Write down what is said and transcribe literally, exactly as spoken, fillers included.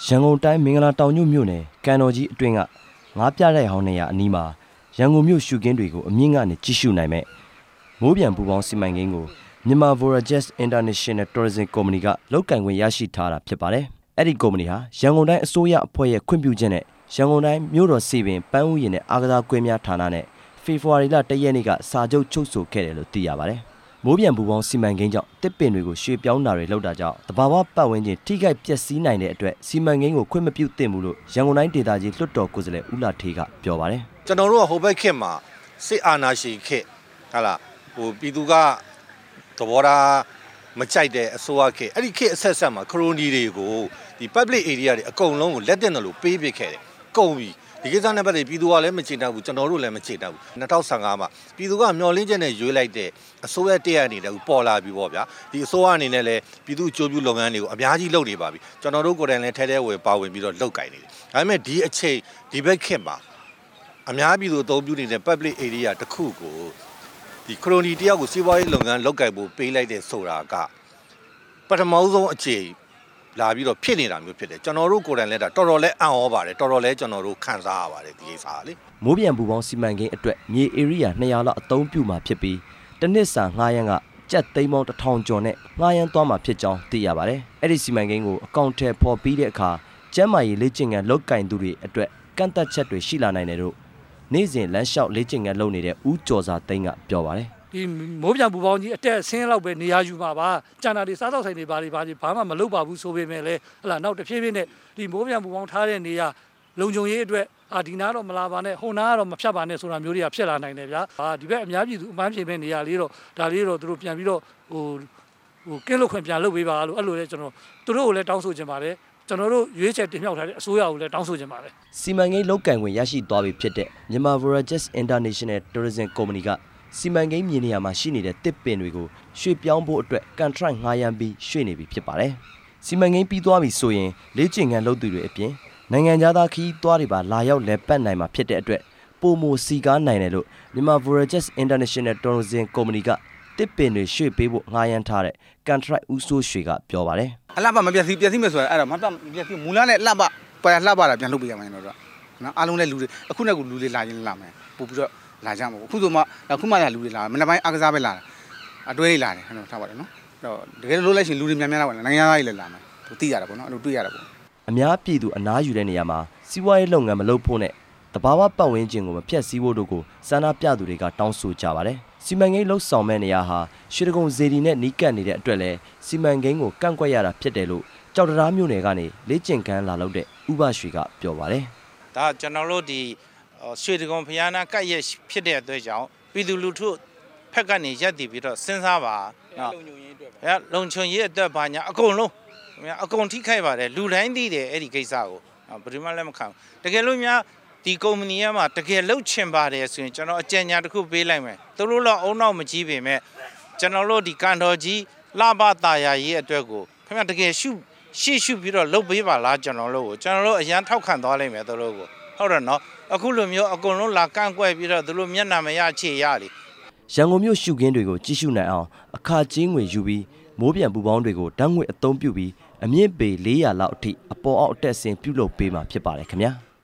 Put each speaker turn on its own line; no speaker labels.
ရန်ကုန်တိုင်းမင်္ဂလာတောင်ညွန့်မြို့နယ်ကံတော်ကြီးအတွင်းကငါးပြတဲ့ဟောင်းနေရအနီးမှာရန်ကုန်မြို့ရှုခင်းတွေကိုအမြင့်ကနေကြည့်ရှုနိုင်မဲ့မိုးပြန်ပူပေါင်းစီမံကိန်းကိုမြန်မာ Voyages International Tourism Company ကလောက်ကန်ခွင့်ရရှိထားတာဖြစ်ပါတယ်။အဲ့ဒီကုမ္ပဏီဟာရန်ကုန်တိုင်းအစိုးရအဖွဲ့ရဲ့ခွင့်ပြုချက်နဲ့ရန်ကုန်တိုင်းမြို့တော်စီပင်ပန်းဥယျာဉ်နဲ့အားကစားကွင်းများဌာနနဲ့ဖေဖော်ဝါရီလတရက်နေ့ကစာချုပ်ချုပ်ဆိုခဲ့တယ်လို့သိရပါတယ်။မိုးပြန်ပူပေါင်းစီမံကိန်းကြောင့်တစ်ပင်တွေကိုရွှေ့ပြောင်းတာတွေလုပ်တာကြောင့်တဘာဝပတ်ဝန်းကျင်ထိခိုက်ပျက်စီးနိုင်တဲ့အတွက်စီမံကိန်းကိုခွင့်မပြုသင့်ဘူးလို့ရန်ကုန်တိုင်းဒေသကြီးလွှတ်တော်ကိုယ်စားလှယ်ဦးလာထေးကပြောပါတယ်
။ကျွန်တော်တို့ကဟိုဘက်ခေတ်မှာစစ်အာဏာရှင်ခေတ်ဟာလားဟိုပြည်သူကသဘောထားမကြိုက်တဲ့အစိုးရခေတ်အဲ့ဒီခေတ်အဆက်ဆက်မှာခရိုနီတွေကိုဒီ public area တွေအကုန်လုံးကိုလက်တင်တယ်လို့ပေးပစ်ခဲ့တယ်။ကုန်ပြီဒီကိစ္စနဲ့ပတ်သက်ပြည်သူကလည်းမချေတတ်ဘူးကျွန်တော်တို့လည်းမချေတတ်ဘူး၂၀၁၅မှာပြည်သူကမျှော်လင့်ချက်နဲ့ရွေးလိုက်တဲ့အစိုးရတရက်အနေနဲ့ပေါ်လာပြီပေါ့ဗျာဒီအစိုးရအနေနဲ့လည်းပြည်သူအကျိုးပြုလုပ်ငန်းတွေကိုအများကြီးလုပ်နေပါပြီကျွန်တော်တို့ကိုယ်တိုင်လည်းထဲထဲဝယ်ပါဝင်ပြီးတော့လုပ်ကင်နေတယ်ဒါပေမဲ့ဒီအချိန်ဒီဘက်ခေတ်မှာအများပြည်သူအသုံးပြုနေတဲ့ public area တစ်ခုကိုဒီခရိုနီတယောက်ကိုစီးပွားရေးလုပ်ငန်းလုပ်ကင်ဖို့ပေးလိုက်တဲ့ဆိုတာကပထမဆုံးအချိန်လာပြီးတော့ဖြစ်နေတာမျိုးဖြစ်တယ်ကျွန်တော်တို့ကိုယ်တိုင်လည်းဒါတော်တော်လေးအံ့ဩပါတယ်တော်တော်လေးကျွန်တော်တို့ခံစားရပါတယ်ဒီကိစ္စလေ
မိုးပြန်ပူပေါင်းစီမံကိန်းအတွက်မြေ area နှစ်ရာလောက်အသုံးပြုမှာဖြစ်ပြီးတစ်နှစ်စာငှားရမ်းကကြက်သိန်းပေါင်းတစ်ထောင်ကျော်နဲ့ငှားရမ်းသွားမှာဖြစ်ကြောင်းသိရပါတယ်အဲ့ဒီစီမံကိန်းကိုအကောင့်ထဲပေါ်ပြီးတဲ့အခါကျန်းမာရေးလေ့ကျင့်ခန်းလုပ်ကင်သူတွေအတွက်ကန့်သက်ချက်တွေရှိလာနိုင်တယ်လို့နေ့စဉ်လမ်းလျှောက်လေ့ကျင့်ခန်းလုပ်နေတဲ့ဦးကျော်စာသိန်းကပြောပါတယ်
ဒီမိုးပြန်ပူပေါင်းကြီးအတက်ဆင်းလောက်ပဲနေရာယူမှာပါကျန်တာတွေစားတော့ဆိုင်တွေဘာတွေဘာတွေဘာမှမလုပ်ပါဘူးဆိုပေမဲ့လည်းဟလာနောက်တစ်ဖြည်းဖြည်းနဲ့ဒီမိုးပြန်ပူပေါင်းထားတဲ့နေရာလုံခြုံရေးအတွက်အာဒီနာတော့မလာပါနဲ့ဟိုနာကတော့မဖြတ်ပါနဲ့ဆိုတာမျိုးတွေကဖြစ်လာနိုင်တယ်ဗျာအာဒီဘက်အများပြည်သူအမှန်ဖြေမဲ့နေရာလေးတော့ဒါလေးတော့သူတို့ပြန်ပြီးတော့ဟိုဟိုကင်းလွတ်ခွင့်ပြန်လုပ်ပေးပါလို့အဲ့လိုလေကျွန်တော်သူတို့ကိုလည်းတောင်းဆိုချင်ပါတယ်ကျွန်တော်တို့ရွေးချယ်တင်မြှောက်ထားတဲ့အစိုးရကိုလည်းတောင်းဆိုချင်ပါတယ်
စီမံကိန်းလောက်ကန်ခွင့်ရရှိသွားပြီဖြစ်တဲ့မြန်မာ Voyages International Tourism Company ကစီမံကိန်းမြေနေရာမှာရှိနေတဲ့တစ်ပင်တွေကိုရွှေ့ပြောင်းဖို့အတွက်ကန်ထရိုက်ငှားရမ်းပြီးရွှေ့နေပြီဖြစ်ပါတယ်။စီမံကိန်းပြီးသွားပြီဆိုရင်လေ့ကျင့်ခန်းလုပ်သူတွေအပြင်နိုင်ငံသားခီးသွားတွေပါလာရောက်လည်ပတ်နိုင်မှာဖြစ်တဲ့အတွက်ပုံမစီကားနိုင်တယ်လို့မြန်မာ Voyages International Tourism Company ကတစ်ပင်တွေရွှေ့ပေးဖို့ငှားရမ်းထားတဲ့ကန်ထရိုက်ဦးစိုးရွှေကပြောပါတယ်
။အလှပမပြည့်စည်ပြည့်စည်မယ်ဆိုတာအဲ့ဒါမပြပြည့်စည်မူလနဲ့လှပပယ်လှပတာပြန်လုပ်ပေးရမယ်တော့နော်အားလုံးလည်းလူတွေအခုနဲ့ကလူတွေလာရင်လာမယ်ပို့ပြီးတော့လာကြမှာအခုဆိုမှအခုမှလူတွေလာမနေ့ပိုင်းအားကစားပဲလာတာအတွဲလေးလာတယ်ဟဲ့တော့ထားပါတယ်နော်အဲ့တော့တကယ်လို့လို့ရှိရင်လူတွေများများလာပါလားနိုင်ငံသားတွေလည်းလာမယ်သူသိရတာပေါ့နော်အဲ့လိုတွေ့ရတာပေါ့
အများပြည်သူအနားယူတဲ့နေရာမှာစီးပွားရေးလုပ်ငန်းမလုပ်ဖို့နဲ့တဘာဝပတ်ဝန်းကျင်ကိုမဖျက်ဆီးဖို့တို့ကိုစန္ဒပြသူတွေကတောင်းဆိုကြပါတယ်စီမံကိန်းလှုပ်ဆောင်မဲ့နေရာဟာရွှေတကုံစေတီနဲ့နီးကပ်နေတဲ့အတွက်လည်းစီမံကိန်းကိုကန့်ကွက်ရတာဖြစ်တယ်လို့ကြောက်တရားမြို့နယ်ကနေလေ့ကျင့်ခန်းလာလုပ်တဲ့ဥပရွှေကပြောပါတယ်
ဒါကျွန်တော်တို့ဒီရွှေတကုံဖျားနာကတ်ရဖြစ်တဲ့အတွက်ကြောင့်ပြည်သူလူထုဖက်ကနေရက်တည်ပြီးတော့စဉ်းစားပါနော်လုံခြုံရေးအတွက်ပဲလုံခြုံရေးအတွက်ဘာညာအကုန်လုံးအကုန်ထိခိုက်ပါတယ်လူတိုင်းသိတယ်အဲ့ဒီကိစ္စကိုဘယ်သူမှလည်းမခံဘူးတကယ်လို့များဒီကုမ္ပဏီကမှတကယ်လှုပ်ချင်ပါတယ်ဆိုရင်ကျွန်တော်အကြံဉာဏ်တစ်ခုပေးလိုက်မယ်သူတို့တော့အုံနောက်မကြီးပေမဲ့ကျွန်တော်တို့ဒီကန်တော်ကြီးလှပတာယာရေးအတွက်ကိုခင်ဗျတကယ်ရှုရှေ့ရှုပြီးတော့လှုပ်ပေးပါလားကျွန်တော်တို့ကိုကျွန်တော်တို့အရန်ထောက်ခံသွားလိုက်မယ်သူတို့ကိုဟုတ်တယ်နော်အခုလိုမျိုးအကုန်လုံးလာကန့်ကွက်ပြီးတော့သူတို့မျက်နှာမရချေရလေ
ရန်ကုန်မြို့ရှုခင်းတွေကိုကြည့်ရှုနိုင်အောင်အခါကျင်းငွေယူပြီးမိုးပြန်ပူပေါင်းတွေကိုဓာတ်ငွေအသုံးပြုပြီးအမြင့်ပေ၄ရာလောက်အထိအပေါ်အောက်အတက်ဆင်းပြုလုပ်ပေးမှာဖြစ်ပါတယ်ခင်ဗျာ